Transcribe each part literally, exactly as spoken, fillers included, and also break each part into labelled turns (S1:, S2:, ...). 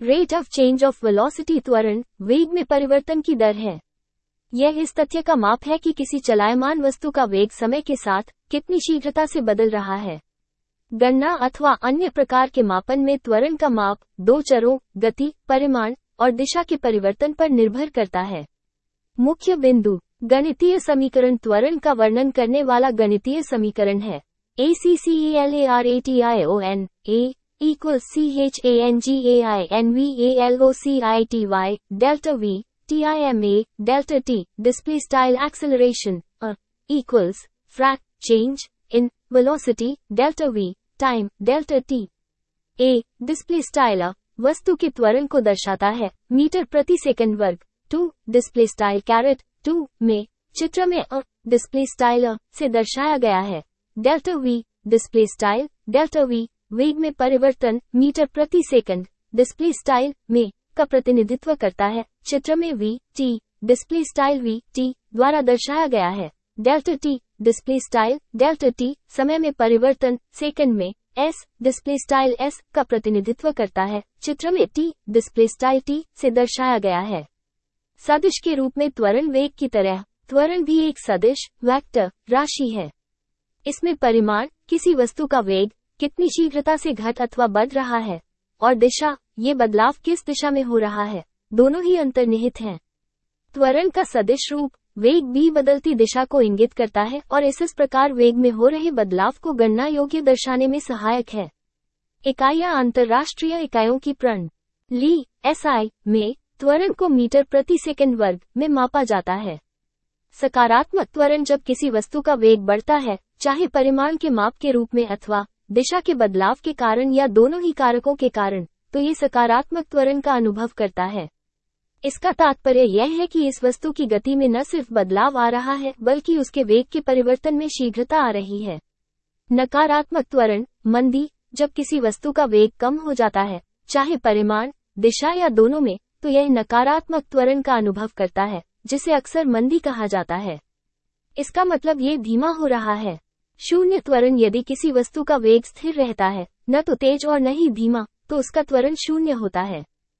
S1: Rate of change of velocity त्वरण वेग में परिवर्तन की दर है। यह इस तथ्य का माप है कि किसी चलायमान वस्तु का वेग समय के साथ कितनी शीघ्रता से बदल रहा है। गणना अथवा अन्य प्रकार के मापन में त्वरण का माप दो चरों गति, परिमाण और दिशा के परिवर्तन पर निर्भर करता है। मुख्य बिंदु गणितीय समीकरण त्वरण का वर्णन करने वाला गणितीय समीकरण है। A C C E L A R A T I O N A equals C H A N G A I N V A L O C I T Y delta V T I M A delta T display style acceleration a equals frac change in velocity delta V time delta T। A display style a वस्तु के त्वरण को दर्शाता है metre प्रति second वर्ग। Two display style caret two में चित्र में a display style a से दर्शाया गया है। Delta V display style delta V वेग में परिवर्तन मीटर प्रति सेकंड डिस्प्ले स्टाइल में का प्रतिनिधित्व करता है। चित्र में V T display style V T द्वारा दर्शाया गया है। Delta T display style delta T समय में परिवर्तन सेकंड में S डिस्प्ले स्टाइल S का प्रतिनिधित्व करता है। चित्र में T डिस्प्ले स्टाइल T से दर्शाया गया है। सदिश के रूप में त्वरण वेग की तरह त्वरण भी एक सदिश वेक्टर राशि है। इसमें परिमाण किसी वस्तु का वेग कितनी शीघ्रता से घट अथवा बढ़ रहा है और दिशा ये बदलाव किस दिशा में हो रहा है, दोनों ही अंतर्निहित हैं। त्वरण का सदिश रूप वेग भी बदलती दिशा को इंगित करता है और इस इस प्रकार वेग में हो रहे बदलाव को गणना योग्य दर्शाने में सहायक है। इकाइयां अंतर्राष्ट्रीय इकाइयों की प्रणाली एस आई में त्वरण को मीटर प्रति सेकंड वर्ग में मापा जाता है। सकारात्मक त्वरण जब किसी वस्तु का वेग बढ़ता है, चाहे परिमाण के माप के रूप में अथवा दिशा के बदलाव के कारण या दोनों ही कारकों के कारण, तो ये सकारात्मक त्वरण का अनुभव करता है। इसका तात्पर्य यह है कि इस वस्तु की गति में न सिर्फ बदलाव आ रहा है बल्कि उसके वेग के परिवर्तन में शीघ्रता आ रही है। नकारात्मक त्वरण मंदी जब किसी वस्तु का वेग कम हो जाता है, चाहे परिमाण, दिशा या दोनों में, तो यह नकारात्मक त्वरण का अनुभव करता है, जिसे अक्सर मंदी कहा जाता है। इसका मतलब ये धीमा हो रहा है। शून्य त्वरण यदि किसी वस्तु का वेग स्थिर रहता है, न तो तेज और न ही धीमा, तो उसका त्वरण शून्य होता है।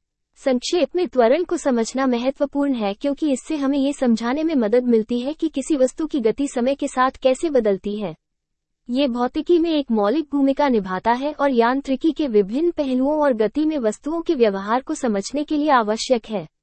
S1: संक्षेप में त्वरण को समझना महत्वपूर्ण है क्योंकि इससे हमें ये समझाने में मदद मिलती है कि किसी वस्तु की गति समय के साथ कैसे बदलती है। ये भौतिकी में एक मौलिक भूमिका निभाता है और यांत्रिकी के विभिन्न पहलुओं और गति में वस्तुओं के व्यवहार को समझने के लिए आवश्यक है।